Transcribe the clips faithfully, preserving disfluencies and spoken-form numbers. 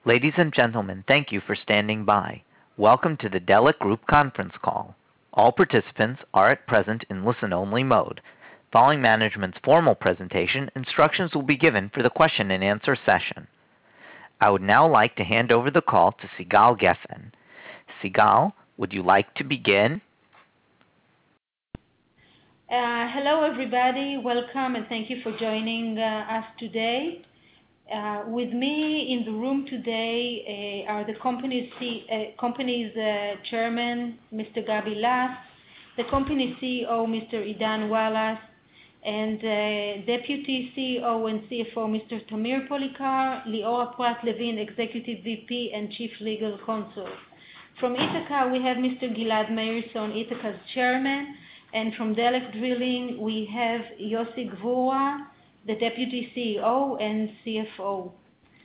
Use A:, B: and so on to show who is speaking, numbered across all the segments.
A: Ladies and gentlemen, thank you for standing by. Welcome to the Delek Group conference call. All participants are at present in listen-only mode. Following management's formal presentation, instructions will be given for the question and answer session. I would now like to hand over the call to Sigal Geffen. Sigal, would you like to begin?
B: Uh, hello, everybody. Welcome, and thank you for joining uh, us today. Uh, with me in the room today uh, are the company's, C- uh, company's uh, chairman, Mister Gabi Las, the company's C E O, Mister Idan Wallace, and uh, Deputy C E O and C F O, Mister Tamir Polikar, Liora Prat-Levin, Executive V P and Chief Legal Counsel. From Ithaca, we have Mister Gilad Meirson, Ithaca's chairman, and from Delek Drilling, we have Yossi Gvura, the Deputy C E O and C F O.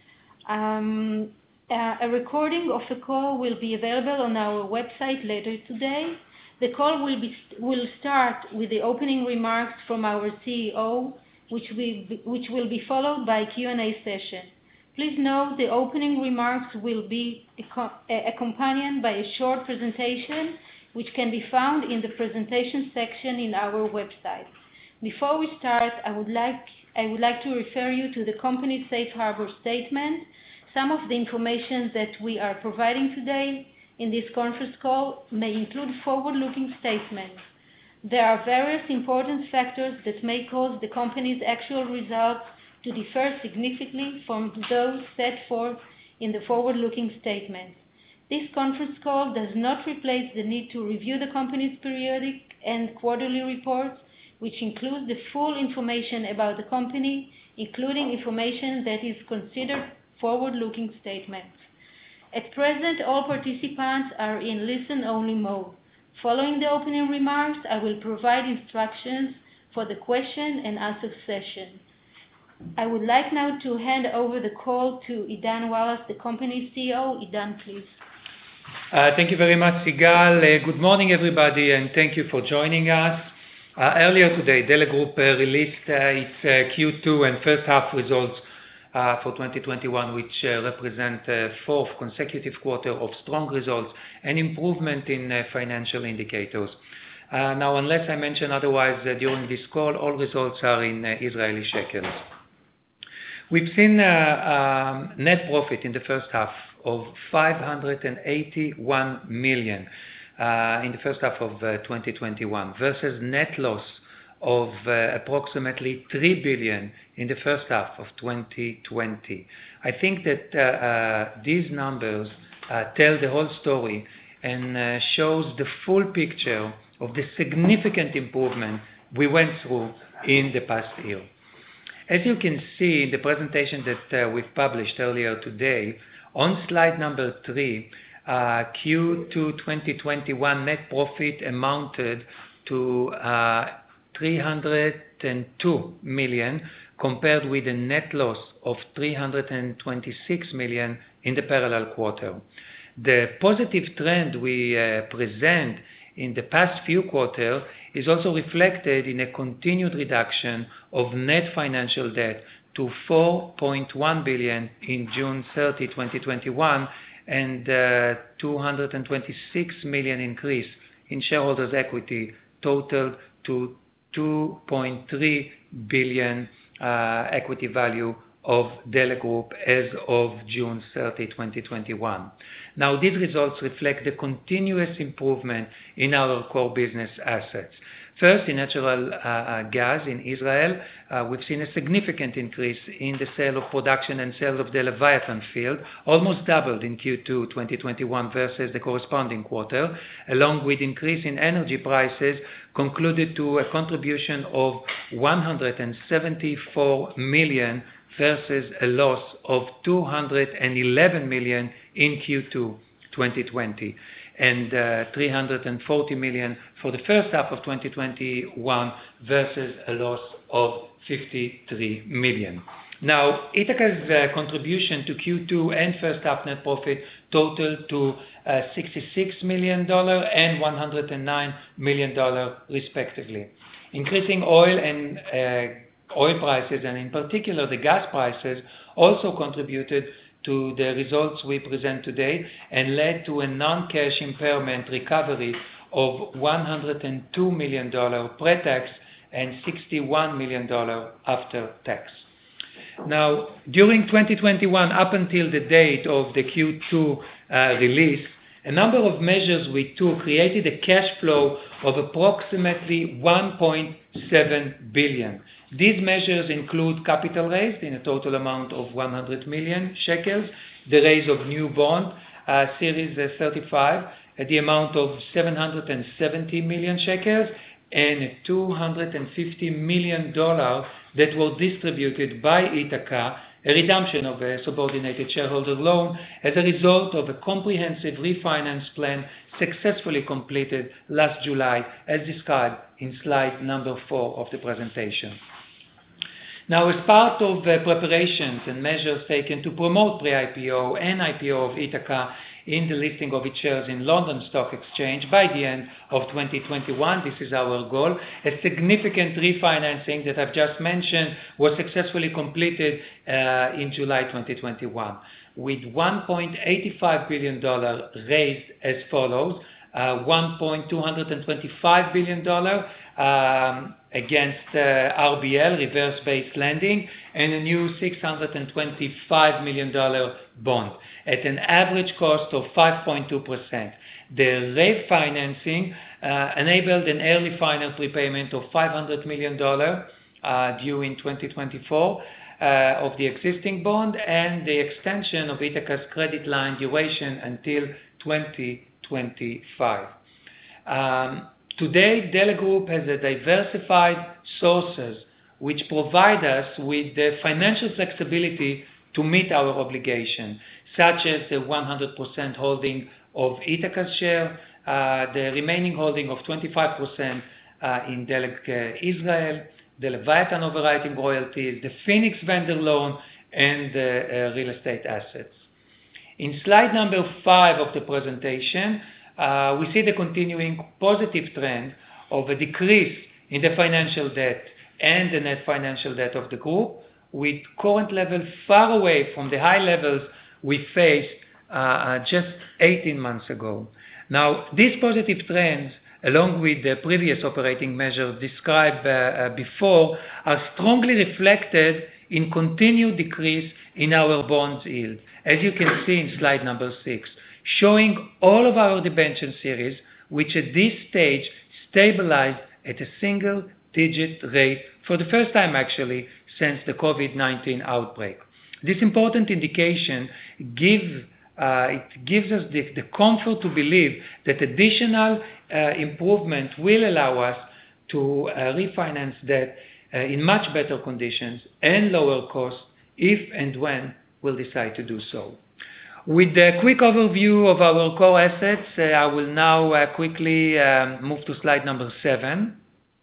B: Um, uh, a recording of the call will be available on our website later today. The call will be will start with the opening remarks from our C E O, which will be, which will be followed by a Q and A session. Please note the opening remarks will be accompanied by a short presentation, which can be found in the presentation section in our website. Before we start, I would like I would like to refer you to the company's safe harbor statement. Some of the information that we are providing today in this conference call may include forward-looking statements. There are various important factors that may cause the company's actual results to differ significantly from those set forth in the forward-looking statements. This conference call does not replace the need to review the company's periodic and quarterly reports, which includes the full information about the company, including information that is considered forward-looking statements. At present, all participants are in listen-only mode. Following the opening remarks, I will provide instructions for the question and answer session. I would like now to hand over the call to Idan Wallace, the company's C E O. Idan, please.
C: Uh, thank you very much, Sigal. Uh, good morning, everybody, and thank you for joining us. Uh, earlier today, Delek Group uh, released uh, its uh, Q two and first half results uh, for twenty twenty-one, which uh, represent uh, fourth consecutive quarter of strong results and improvement in uh, financial indicators. Uh, now, unless I mention otherwise uh, during this call, all results are in uh, Israeli shekels. We've seen uh, um, net profit in the first half of five hundred eighty-one million. Uh, in the first half of uh, twenty twenty-one versus net loss of uh, approximately three billion in the first half of twenty twenty. I think that uh, uh, these numbers uh, tell the whole story and uh, shows the full picture of the significant improvement we went through in the past year. As you can see in the presentation that uh, we've published earlier today, on slide number three, Uh, Q two twenty twenty-one net profit amounted to uh, three hundred two million compared with a net loss of three hundred twenty-six million in the parallel quarter. The positive trend we uh, present in the past few quarters is also reflected in a continued reduction of net financial debt to four point one billion in June thirtieth, twenty twenty-one, and uh, two hundred twenty-six million increase in shareholders' equity, total to two point three billion uh, equity value of Delek Group as of June thirtieth, twenty twenty-one. Now, these results reflect the continuous improvement in our core business assets. First, in natural uh, gas in Israel, uh, we've seen a significant increase in the sale of production and sales of the Leviathan field, almost doubled in Q two twenty twenty-one versus the corresponding quarter, along with increase in energy prices, concluded to a contribution of one hundred seventy-four million versus a loss of two hundred eleven million in Q two twenty twenty. And uh, three hundred forty million for the first half of twenty twenty-one versus a loss of fifty-three million. Now, Ithaca's uh, contribution to Q two and first half net profit totaled to uh, sixty-six million dollars and one hundred nine million dollars respectively. Increasing oil and uh, oil prices, and in particular the gas prices, also contributed to the results we present today and led to a non-cash impairment recovery of one hundred two million dollars pre-tax and sixty-one million dollars after tax. Now, during twenty twenty-one, up until the date of the Q two uh, release, a number of measures we took created a cash flow of approximately one point seven billion dollars. These measures include capital raised in a total amount of one hundred million shekels, the raise of new bond, uh, Series thirty-five, at the amount of seven hundred seventy million shekels, and two hundred fifty million dollars that were distributed by Ithaca, a redemption of a subordinated shareholder loan as a result of a comprehensive refinance plan successfully completed last July, as described in slide number four of the presentation. Now, as part of uh, preparations and measures taken to promote pre-I P O and I P O of Ithaca in the listing of its shares in London Stock Exchange by the end of twenty twenty-one, this is our goal. A significant refinancing that I've just mentioned was successfully completed uh, in July twenty twenty-one, with one point eight five billion dollars raised as follows: uh, one point two two five billion dollars um, against uh, R B L, reverse-based lending, and a new six hundred twenty-five million dollars bond at an average cost of five point two percent. The refinancing uh, enabled an early final prepayment of five hundred million dollars uh, due in twenty twenty-four uh, of the existing bond, and the extension of Ithaca's credit line duration until twenty twenty-five. Um, today, Della Group has a diversified sources which provide us with the financial flexibility to meet our obligation, such as the one hundred percent holding of Ithaca's share, uh, the remaining holding of twenty-five percent uh, in Delek uh, Israel, the Leviathan overriding royalties, the Phoenix vendor loan, and the uh, real estate assets. In slide number five of the presentation, uh, we see the continuing positive trend of a decrease in the financial debt and the net financial debt of the group, with current levels far away from the high levels we faced uh, just eighteen months ago. Now, these positive trends, along with the previous operating measures described uh, uh, before, are strongly reflected in continued decrease in our bonds yield, as you can see in slide number six, showing all of our debenture series, which at this stage stabilized at a single-digit rate for the first time, actually, since the COVID nineteen outbreak. This important indication give, uh, it gives us the, the comfort to believe that additional uh, improvement will allow us to uh, refinance debt uh, in much better conditions and lower costs if and when we'll decide to do so. With a quick overview of our core assets, uh, I will now uh, quickly um, move to slide number seven,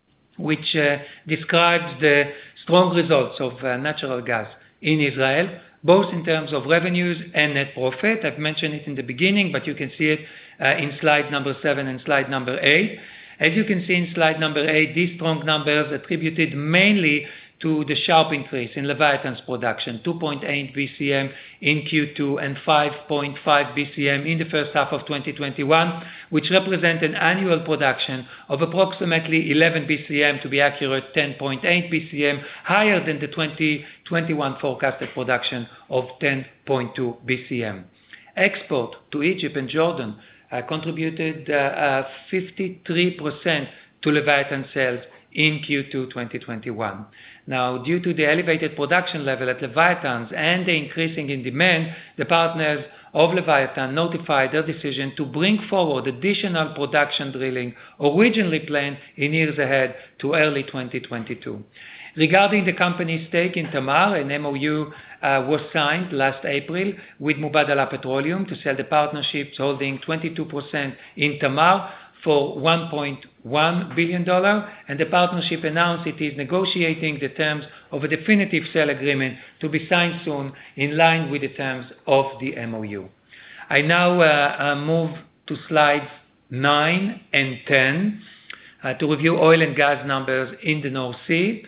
C: which uh, describes the strong results of uh, natural gas in Israel, both in terms of revenues and net profit. I've mentioned it in the beginning, but you can see it uh, in slide number seven and slide number eight. As you can see in slide number eight, these strong numbers attributed mainly to the sharp increase in Leviathan's production, two point eight B C M in Q two and five point five B C M in the first half of twenty twenty-one, which represent an annual production of approximately eleven B C M, to be accurate, ten point eight B C M, higher than the twenty twenty-one forecasted production of ten point two B C M. Export to Egypt and Jordan uh, contributed uh, uh, fifty-three percent to Leviathan sales in Q two twenty twenty-one. Now, due to the elevated production level at Leviathans and the increasing in demand, the partners of Leviathan notified their decision to bring forward additional production drilling originally planned in years ahead to early twenty twenty-two. Regarding the company's stake in Tamar, an M O U uh, was signed last April with Mubadala Petroleum to sell the partnerships holding twenty-two percent in Tamar for one point one billion dollars, and the partnership announced it is negotiating the terms of a definitive sale agreement to be signed soon in line with the terms of the M O U. I now uh, uh, move to slides nine and ten uh, to review oil and gas numbers in the North Sea.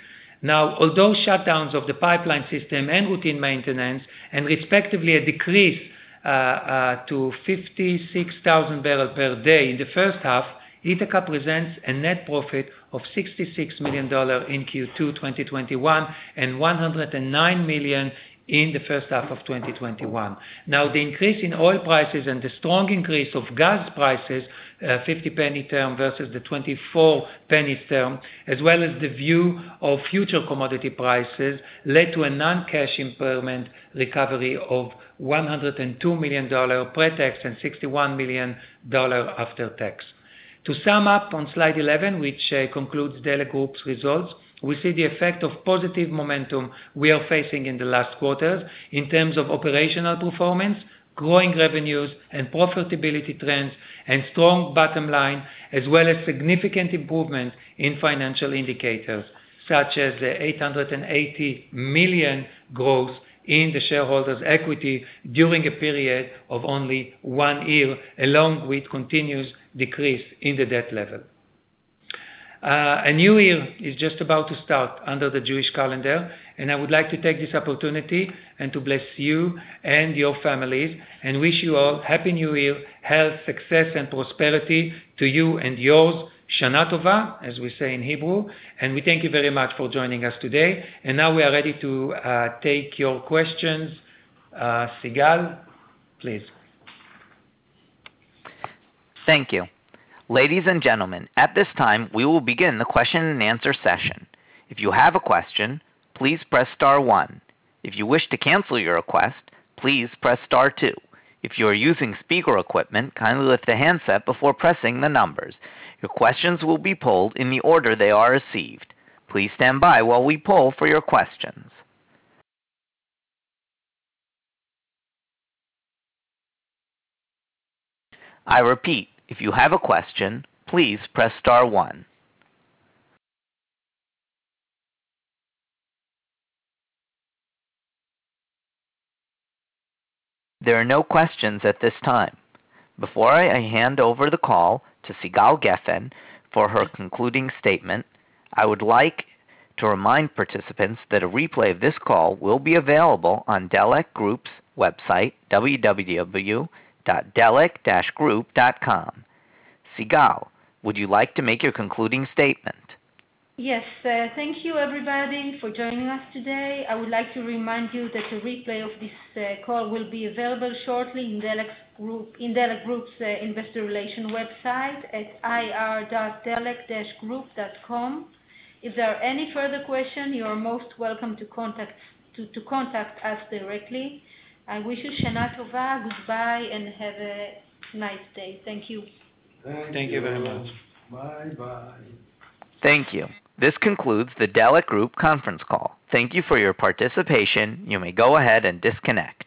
C: Now, although shutdowns of the pipeline system and routine maintenance, and respectively a decrease uh, uh, to fifty-six thousand barrels per day in the first half, Ithaca presents a net profit of sixty-six million dollars in Q two twenty twenty-one and one hundred nine million dollars in the first half of twenty twenty-one. Now, the increase in oil prices and the strong increase of gas prices, uh, fifty penny term versus the twenty-four pennies term, as well as the view of future commodity prices, led to a non-cash impairment recovery of one hundred two million dollars pre-tax and sixty-one million dollars after tax. To sum up on slide eleven, which uh, concludes Delek Group's results, we see the effect of positive momentum we are facing in the last quarters in terms of operational performance, growing revenues and profitability trends, and strong bottom line, as well as significant improvement in financial indicators, such as the eight hundred eighty million growth in the shareholders' equity during a period of only one year, along with continuous decrease in the debt level. Uh, a new year is just about to start under the Jewish calendar, and I would like to take this opportunity and to bless you and your families and wish you all Happy New Year, health, success, and prosperity to you and yours. Shana Tova, as we say in Hebrew, and we thank you very much for joining us today. And now we are ready to uh, take your questions. Uh, Sigal, please.
A: Thank you. Ladies and gentlemen, at this time, we will begin the question and answer session. If you have a question, please press star one. If you wish to cancel your request, please press star two. If you are using speaker equipment, kindly lift the handset before pressing the numbers. Your questions will be polled in the order they are received. Please stand by while we poll for your questions. I repeat, if you have a question, please press star one. There are no questions at this time. Before I hand over the call to Sigal Geffen for her concluding statement, I would like to remind participants that a replay of this call will be available on Delek Group's website, w w w dot delek dash group dot com. Sigal, would you like to make your concluding statement?
B: Yes, uh, thank you everybody for joining us today. I would like to remind you that a replay of this uh, call will be available shortly in Delek Group in Delek Group's uh, investor relation website at i r dot delek dash group dot com. If there are any further questions, you are most welcome to contact to, to contact us directly. I wish you Shana Tova, goodbye, and have a nice day. Thank you.
C: Thank, Thank you. you very much.
D: Bye-bye.
A: Thank you. This concludes the Delek Group conference call. Thank you for your participation. You may go ahead and disconnect.